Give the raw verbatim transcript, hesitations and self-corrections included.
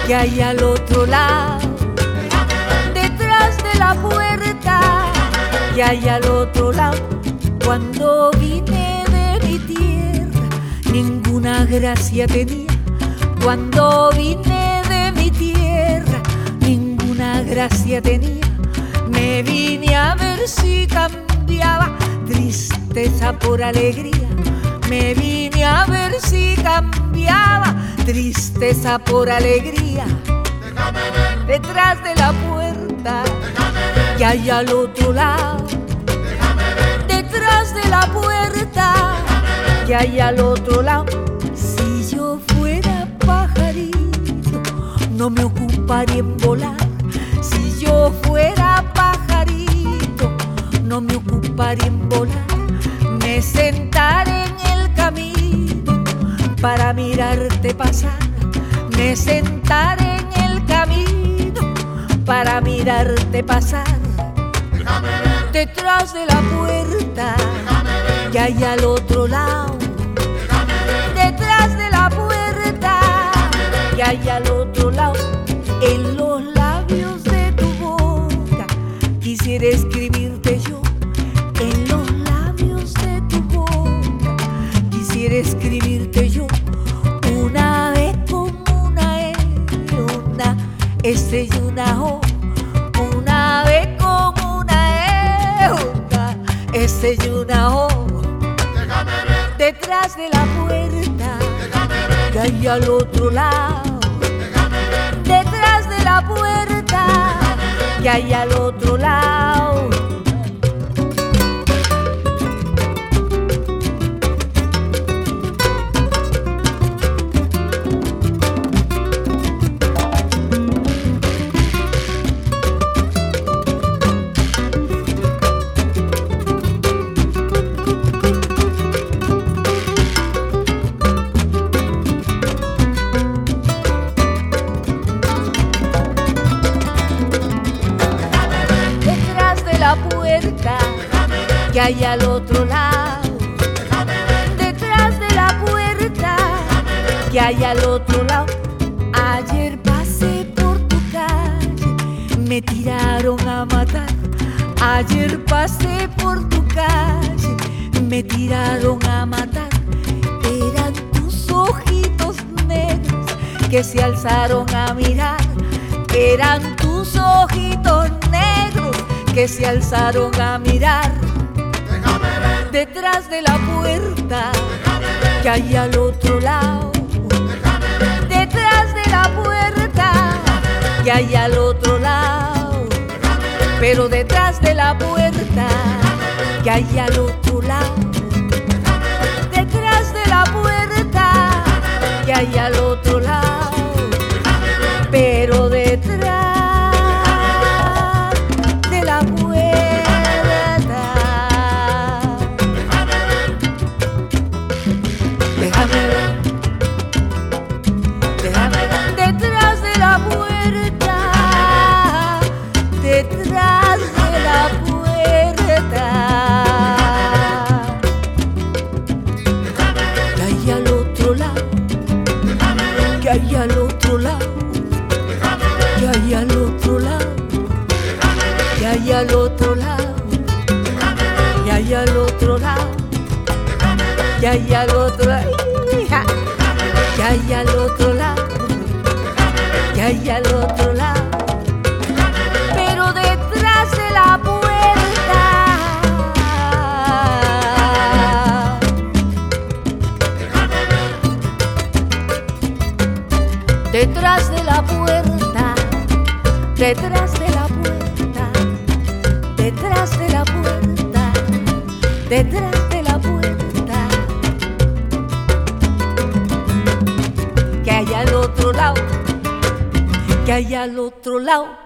que hay al otro lado, detrás de la puerta, que hay al otro lado. Cuando vine de mi tierra, ninguna gracia tenía. Cuando vine de mi tierra, ninguna gracia tenía. Me vine a ver si cambiaba tristeza por alegría. Me vine a ver si cambiaba tristeza por alegría. Déjame ver, Detrás de la puerta, déjame ver, que hay al otro lado. déjame ver, Detrás de la puerta, que hay al otro lado. Si yo fuera pajarito, no me ocuparía en volar. Si yo fuera pajarito, no me ocuparía en volar. Me sentaré en el camino para mirarte pasar. Me sentaré en el camino para mirarte pasar. déjame ver, Detrás de la puerta, déjame ver, que hay al otro lado. déjame ver, Detrás de la puerta, que hay al otro lado. En los labios de tu boca quisiera escribirte yo. En los labios de tu boca quisiera escribirte yo. Una vez como una E, una S y una O. Una vez como una E, una S y una O. déjame ver, Detrás de la puerta, déjame ver, que hay al otro lado. déjame ver, Detrás de la puerta, que hay al otro lado. Detrás de la puerta, que hay al otro lado. Detrás de la puerta, que hay al otro lado. Ayer pasé por tu calle, me tiraron a matar. Ayer pasé por tu calle, me tiraron a matar. Eran tus ojitos negros que se alzaron a mirar. Eran tus ojitos negros que se alzaron a mirar. déjame ver, Detrás de la puerta, déjame ver, que hay al otro lado. déjame ver, Detrás de la puerta, que hay al otro lado. Pero detrás de la puerta, que hay al otro lado. Detrás de la puerta, que hay al otro lado. Pero detrás de la puerta, déjame ver, déjame ver. Detrás de la puerta, detrás de la puerta, que hay al otro lado, que hay al otro lado. Que hay al otro lado, que hay al otro lado, que hay al otro lado, que hay al otro lado, que hay al otro lado, que hay al otro lado. Pero detrás de la puerta, detrás de la puerta, detrás de la puerta, detrás de la puerta, detrás de la puerta, que hay al otro lado, que hay al otro lado.